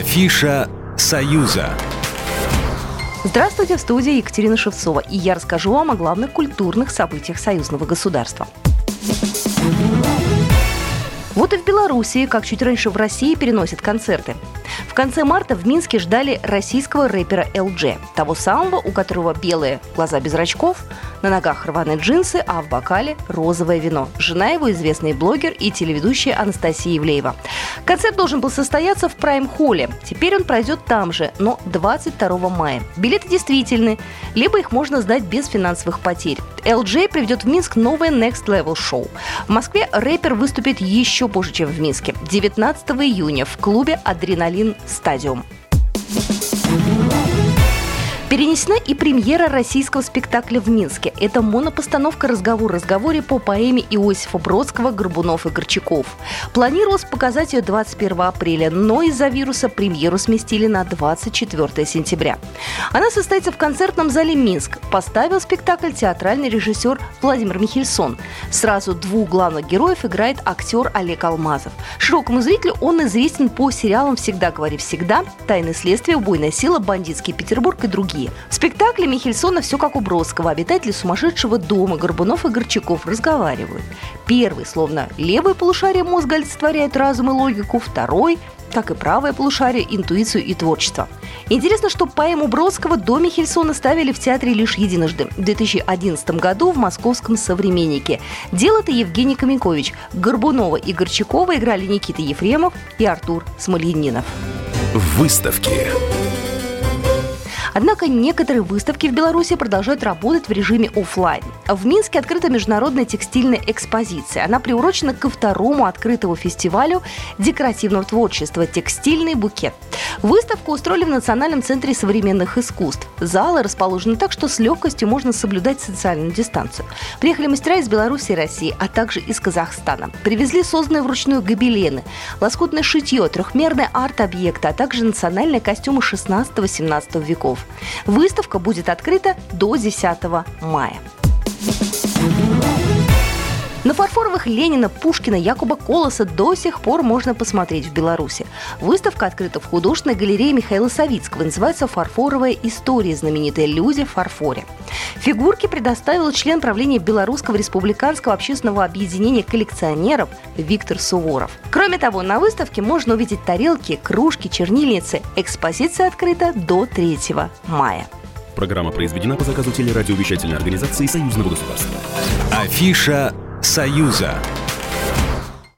Афиша «Союза». Здравствуйте, в студии Екатерина Шевцова, и я расскажу вам о главных культурных событиях союзного государства. Вот и в Белоруссии, как чуть раньше в России, переносят концерты. В конце марта в Минске ждали российского рэпера LG, того самого, у которого белые глаза без зрачков, на ногах рваные джинсы, а в бокале розовое вино. Жена его известный блогер и телеведущая Анастасия Ивлеева. Концерт должен был состояться в Прайм-холле. Теперь он пройдет там же, но 22 мая. Билеты действительны, либо их можно сдать без финансовых потерь. LG приведет в Минск новое Next Level шоу. В Москве рэпер выступит еще позже, чем в Минске. 19 июня в клубе «Адреналин Стадиум». Перенесена и премьера российского спектакля в Минске. Это монопостановка «Разговор в разговоре» по поэме Иосифа Бродского «Горбунов и Горчаков». Планировалось показать ее 21 апреля, но из-за вируса премьеру сместили на 24 сентября. Она состоится в концертном зале «Минск». Поставил спектакль театральный режиссер Владимир Михельсон. Сразу двух главных героев играет актер Олег Алмазов. Широкому зрителю он известен по сериалам «Всегда говори всегда», «Тайны следствия», «Убойная сила», «Бандитский Петербург» и другие. В спектакле Михельсона все как у Бродского. Обитатели сумасшедшего дома Горбунов и Горчаков разговаривают. Первый, словно левое полушарие мозга, олицетворяет разум и логику. Второй, как и правое полушарие, интуицию и творчество. Интересно, что поэму Бродского до Михельсона ставили в театре лишь единожды. В 2011 году в московском «Современнике». Дело-то Евгений Каменкович. Горбунова и Горчакова играли Никита Ефремов и Артур Смольянинов. Выставки. Однако некоторые выставки в Беларуси продолжают работать в режиме офлайн. В Минске открыта международная текстильная экспозиция. Она приурочена ко второму открытому фестивалю декоративного творчества «Текстильный букет». Выставку устроили в Национальном центре современных искусств. Залы расположены так, что с легкостью можно соблюдать социальную дистанцию. Приехали мастера из Беларуси и России, а также из Казахстана. Привезли созданные вручную гобелены, лоскутное шитье, трехмерные арт-объекты, а также национальные костюмы 16-18 веков. Выставка будет открыта до 10 мая. На фарфоровых Ленина, Пушкина, Якуба Колоса до сих пор можно посмотреть в Беларуси. Выставка открыта в художественной галерее Михаила Савицкого. Называется «Фарфоровая история. Знаменитые люди в фарфоре». Фигурки предоставил член правления Белорусского республиканского общественного объединения коллекционеров Виктор Суворов. Кроме того, на выставке можно увидеть тарелки, кружки, чернильницы. Экспозиция открыта до 3 мая. Программа произведена по заказу телерадиовещательной организации Союзного государства. Афиша «Союза».